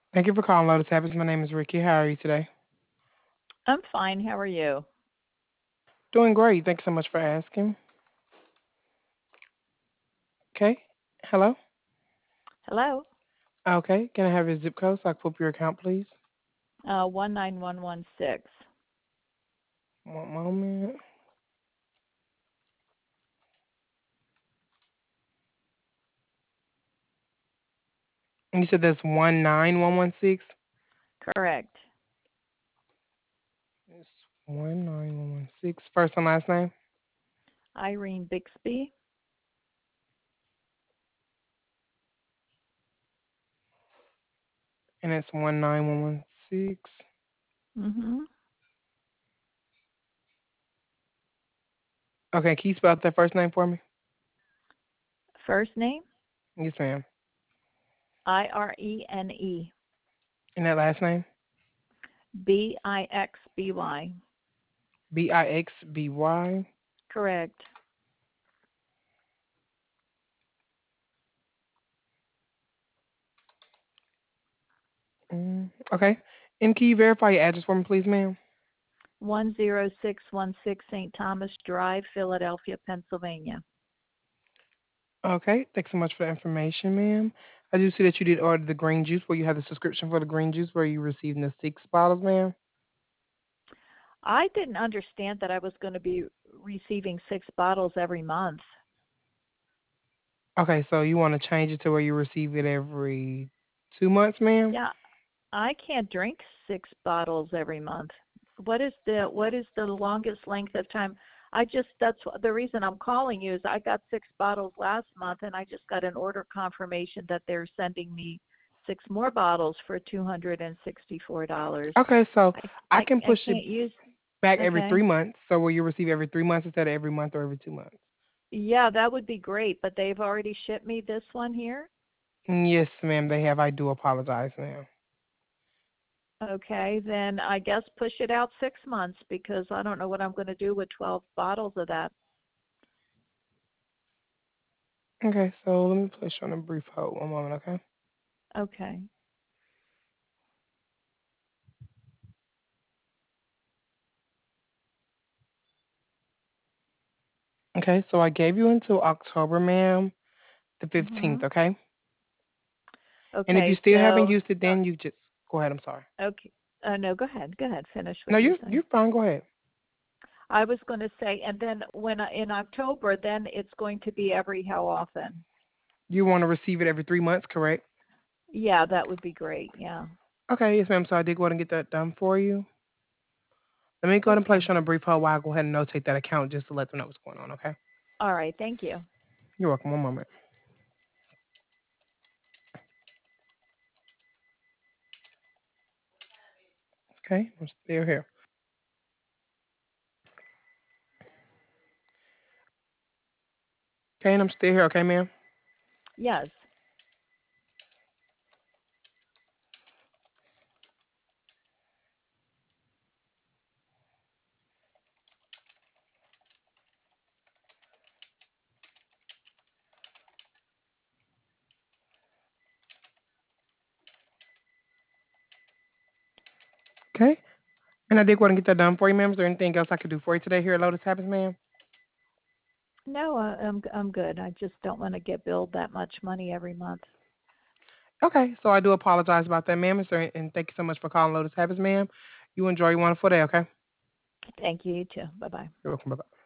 Thank you for calling Lotus Habits. My name is Ricky. How are you today? I'm fine. How are you? Doing great. Thanks so much for asking. Okay. Hello. Hello. Okay. Can I have your zip code so I can pull up your account, please? 19116. One moment. And you said that's 19116? Correct. It's 19116. First and last name? Irene Bixby. And it's 19116. Mhm. Okay. Can you spell out that first name for me? First name Yes, ma'am. Irene And that last name? Bixby. Bixby. Correct. Okay. And can you verify your address for me, please, ma'am? 10616 St. Thomas Drive, Philadelphia, Pennsylvania. Okay, thanks so much for the information, ma'am. I do see that you did order the green juice where you have the subscription for the green juice where you received the 6 bottles, ma'am. I didn't understand that I was going to be receiving 6 bottles every month. Okay, so you want to change it to where you receive it every 2 months, ma'am? Yeah, I can't drink 6 bottles every month. What is the longest length of time? The reason I'm calling you is I got 6 bottles last month, and I just got an order confirmation that they're sending me 6 more bottles for $264. Okay, so I I I can I push it can't use. back every Okay. 3 months, so where you receive every 3 months instead of every month or every 2 months. Yeah, that would be great, but they've already shipped me this one here. Yes, ma'am, they have. I do apologize, ma'am. Okay, then I guess push it out 6 months because I don't know what I'm going to do with 12 bottles of that. Okay, so let me place you on a brief hold. One moment, okay? Okay. Okay, so I gave you until October, ma'am, the 15th, Mhm. okay? And if you Okay, still haven't so used it, then you just go ahead. I'm sorry. okay. No, go ahead. Go ahead. Finish No, what you're you're saying. fine. Go ahead. I was going to say, and then in October, then it's going to be every how often? You want to receive it every 3 months, correct? Yeah, that would be great. Yeah. Okay, yes, ma'am. So I did go ahead and get that done for you. Let me go ahead and place Okay. you on a brief hold while I go ahead and notate that account just to let them know what's going on. Okay. All right. Thank you. You're welcome. One moment. Okay, I'm still here. Okay, and I'm still here. Okay, ma'am. Yes. Okay. And I did go ahead and get that done for you, ma'am. Is there anything else I could do for you today here at Lotus Habits, ma'am? No, I'm good. I just don't want to get billed that much money every month. Okay, so I do apologize about that, ma'am. And thank you so much for calling Lotus Habits, ma'am. You enjoy your wonderful day, okay? Thank you. You too. Bye bye. You're welcome. Bye bye.